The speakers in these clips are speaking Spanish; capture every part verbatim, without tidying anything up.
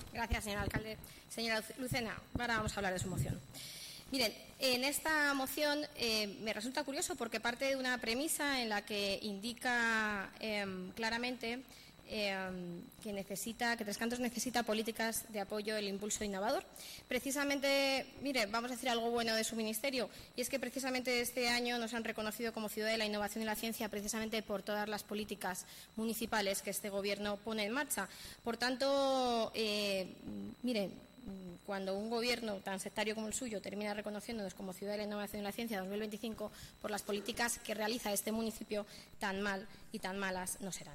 Gracias, señor alcalde. Señora Lucena, ahora vamos a hablar de su moción. Miren, en esta moción eh, me resulta curioso porque parte de una premisa en la que indica eh, claramente eh, que necesita, que Tres Cantos necesita políticas de apoyo al impulso innovador. Precisamente, mire, vamos a decir algo bueno de su ministerio, y es que precisamente este año nos han reconocido como ciudad de la innovación y la ciencia precisamente por todas las políticas municipales que este Gobierno pone en marcha. Por tanto, eh, miren, cuando un gobierno tan sectario como el suyo termina reconociéndonos como ciudad de la innovación y la ciencia dos mil veinticinco por las políticas que realiza este municipio, tan mal y tan malas no serán.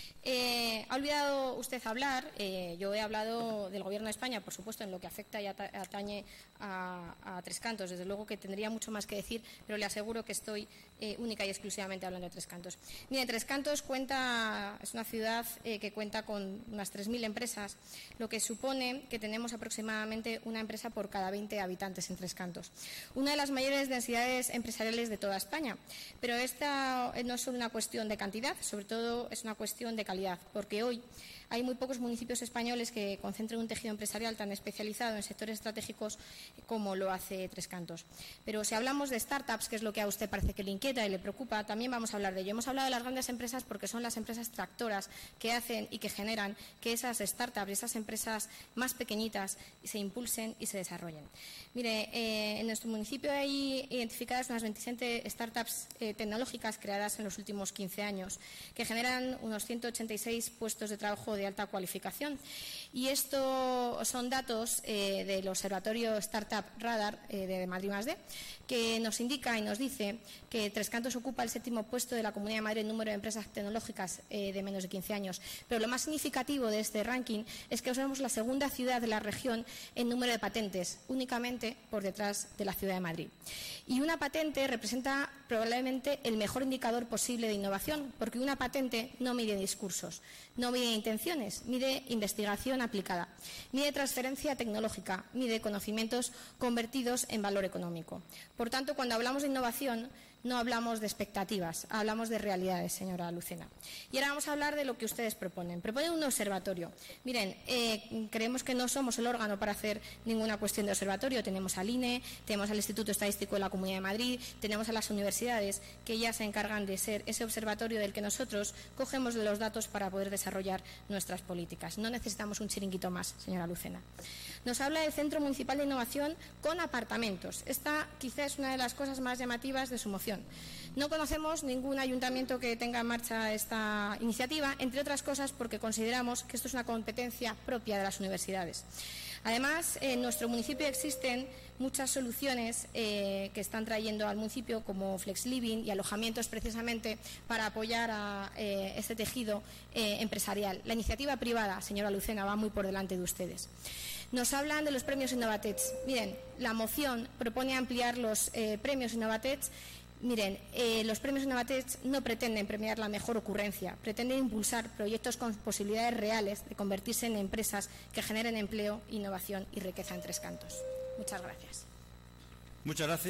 Eh, ha olvidado usted hablar, eh, yo he hablado del Gobierno de España, por supuesto, en lo que afecta y atañe a, a Tres Cantos. Desde luego que tendría mucho más que decir, pero le aseguro que estoy eh, única y exclusivamente hablando de Tres Cantos. Mire, Tres Cantos cuenta, es una ciudad eh, que cuenta con unas tres mil empresas, lo que supone que tenemos aproximadamente una empresa por cada veinte habitantes en Tres Cantos. Una de las mayores densidades empresariales de toda España. Pero esta no es solo una cuestión de cantidad, sobre todo es una cuestión de calidad, porque hoy hay muy pocos municipios españoles que concentren un tejido empresarial tan especializado en sectores estratégicos como lo hace Tres Cantos. Pero si hablamos de startups, que es lo que a usted parece que le inquieta y le preocupa, también vamos a hablar de ello. Hemos hablado de las grandes empresas porque son las empresas tractoras que hacen y que generan que esas startups, esas empresas más pequeñitas, se impulsen y se desarrollen. Mire, eh, en nuestro municipio hay identificadas unas veintisiete startups eh, tecnológicas creadas en los últimos quince años, que generan unos ciento ochenta y seis puestos de trabajo de alta cualificación. Y esto son datos eh, del Observatorio Startup Radar eh, de Madrid más D, que nos indica y nos dice que Tres Cantos ocupa el séptimo puesto de la Comunidad de Madrid en número de empresas tecnológicas eh, de menos de quince años. Pero lo más significativo de este ranking es que somos la segunda ciudad de la región en número de patentes, únicamente por detrás de la ciudad de Madrid. Y una patente representa probablemente el mejor indicador posible de innovación, porque una patente no mide discursos, no mide intenciones, mide investigación aplicada, mide transferencia tecnológica, mide conocimientos convertidos en valor económico. Por tanto, cuando hablamos de innovación, no hablamos de expectativas, hablamos de realidades, señora Lucena. Y ahora vamos a hablar de lo que ustedes proponen. Proponen un observatorio. Miren, eh, creemos que no somos el órgano para hacer ninguna cuestión de observatorio. Tenemos al I N E, tenemos al Instituto Estadístico de la Comunidad de Madrid, tenemos a las universidades que ya se encargan de ser ese observatorio del que nosotros cogemos de los datos para poder desarrollar nuestras políticas. No necesitamos un chiringuito más, señora Lucena. Nos habla del Centro Municipal de Innovación con apartamentos. Esta quizá es una de las cosas más llamativas de su moción. No conocemos ningún ayuntamiento que tenga en marcha esta iniciativa, entre otras cosas porque consideramos que esto es una competencia propia de las universidades. Además, en nuestro municipio existen muchas soluciones eh, que están trayendo al municipio, como Flex Living y alojamientos precisamente para apoyar a eh, este tejido eh, empresarial. La iniciativa privada, señora Lucena, va muy por delante de ustedes. Nos hablan de los premios Innovatech. Miren, la moción propone ampliar los eh, premios Innovatech. Miren, eh, los premios Innovatech no pretenden premiar la mejor ocurrencia, pretenden impulsar proyectos con posibilidades reales de convertirse en empresas que generen empleo, innovación y riqueza en Tres Cantos. Muchas gracias. Muchas gracias.